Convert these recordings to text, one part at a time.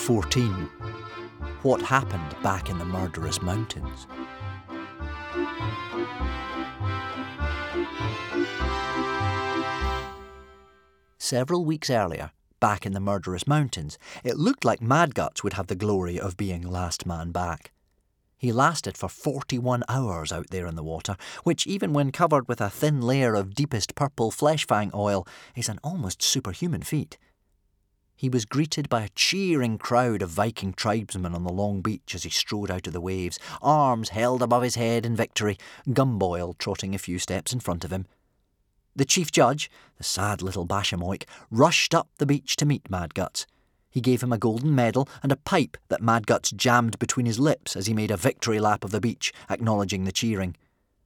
14. What happened back in the murderous mountains? Several weeks earlier, back in the murderous mountains, it looked like Mad Guts would have the glory of being last man back. He lasted for 41 hours out there in the water, which, even when covered with a thin layer of deepest purple flesh fang oil, is an almost superhuman feat. He was greeted by a cheering crowd of Viking tribesmen on the long beach as he strode out of the waves, arms held above his head in victory, Gumboil trotting a few steps in front of him. The chief judge, the sad little Bashamoik, rushed up the beach to meet Mad Guts. He gave him a golden medal and a pipe that Mad Guts jammed between his lips as he made a victory lap of the beach, acknowledging the cheering.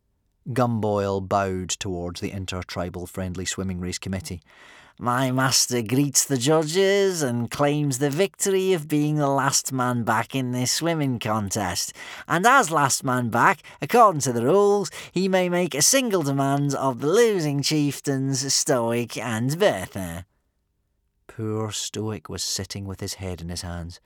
Gumboil bowed towards the Inter-Tribal Friendly Swimming Race Committee. My master greets the judges and claims the victory of being the last man back in this swimming contest. And as last man back, according to the rules, he may make a single demand of the losing chieftains, Stoic and Bertha. Poor Stoic was sitting with his head in his hands.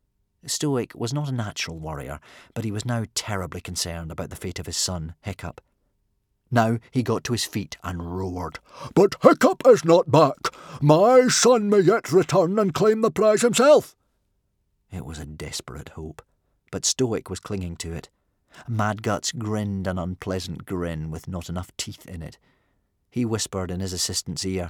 Stoic was not a natural warrior, but he was now terribly concerned about the fate of his son, Hiccup. Now he got to his feet and roared. But Hiccup is not back. My son may yet return and claim the prize himself. It was a desperate hope, but Stoic was clinging to it. Mad Guts grinned an unpleasant grin with not enough teeth in it. He whispered in his assistant's ear.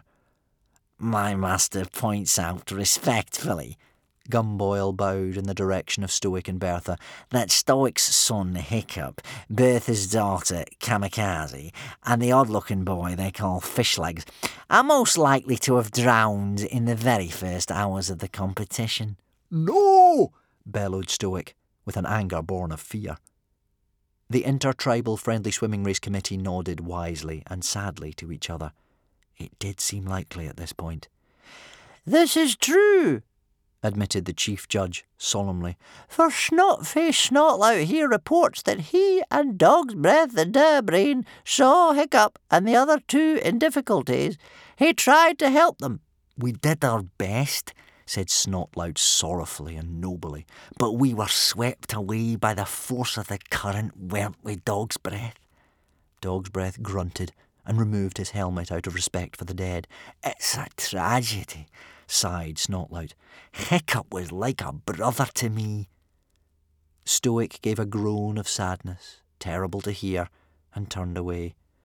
My master points out respectfully, Gumboil bowed in the direction of Stoic and Bertha, that Stoic's son Hiccup, Bertha's daughter Kamikaze, and the odd-looking boy they call Fishlegs are most likely to have drowned in the very first hours of the competition. No! Bellowed Stoic, with an anger born of fear. The Inter-Tribal Friendly Swimming Race Committee nodded wisely and sadly to each other. It did seem likely at this point. This is true, admitted the chief judge solemnly. For Snot-Faced Snotlout here reports that he and Dog's Breath the Durbrain saw Hiccup and the other two in difficulties. He tried to help them. We did our best, said Snotlout sorrowfully and nobly, but we were swept away by the force of the current, weren't we, Dog's Breath? Dog's Breath grunted and removed his helmet out of respect for the dead. It's a tragedy, sighed Snotlout. Hiccup was like a brother to me. Stoic gave a groan of sadness, terrible to hear, and turned away.